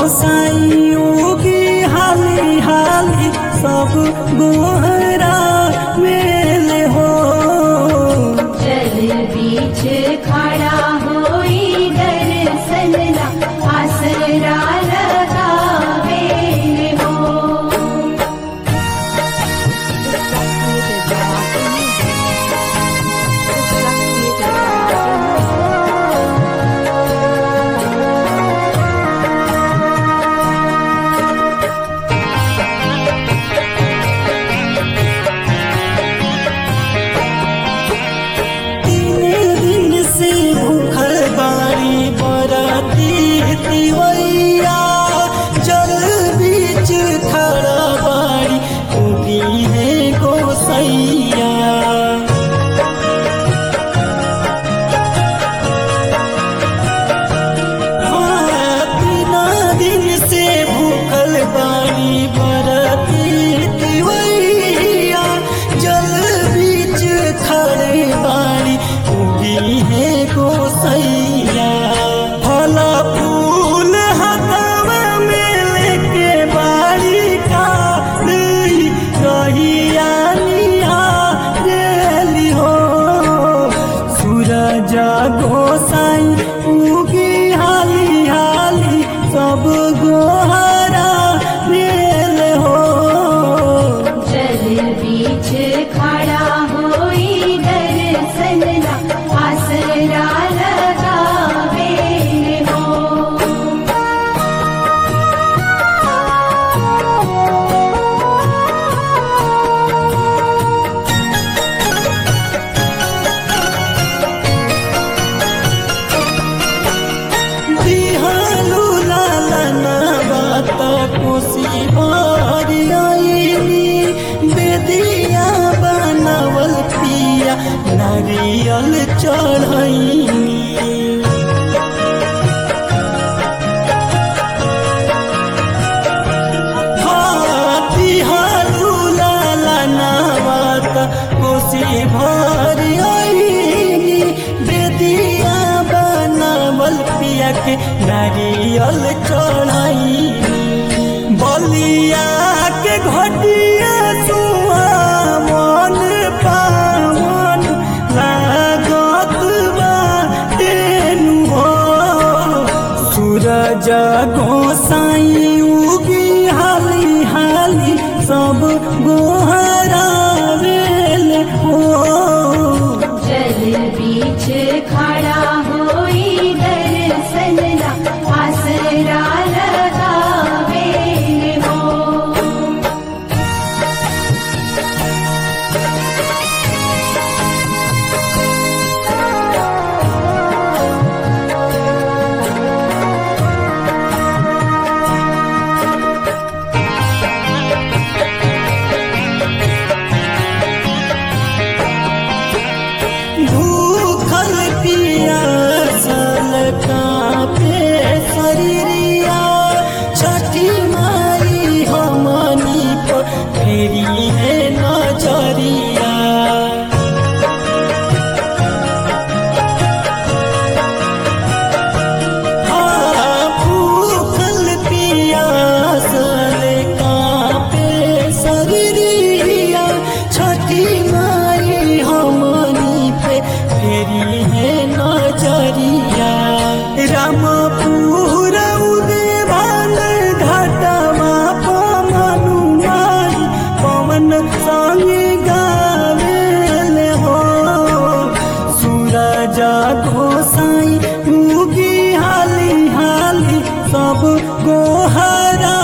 गोसाई उगी हाली हाली सब गोहरा मेल हो। जल बीच खड़ा होई दर्शन ला आसरा लगावे हो। गोसाई उगी हाली हाली सब गोहरा मेल हो। जल बीच खड़ा होई दर्शन ला आसरा लगावे हो। कोसी बारी आईनी बेदिया बनावल पिया नारियल चढ़ैनी। कोसी भरी आईनी बेदिया बनावल पिया के नारियल चढ़ैनी। बलिया के घटिया सुहावन पावन लागत बाटेनु हो। सूरज गोसाई उगी हाली हाली सब गोहरा मेल हो। जल बीच खड़ा होई दर्शन ला आसरा लगावे हो। भूखल पियासल कांपे शरीरिया छठी माई हमनी पर फेरी है नजरिया। भूखल पियासल कांपे शरीरिया छठी माई हमनी पे फेरी है नजरिया। रामपुर उदे भान घाटवा पमनु माई पवन संग गावेल हो। सूरज गोसाई उगी हाली हाली सब गोहरा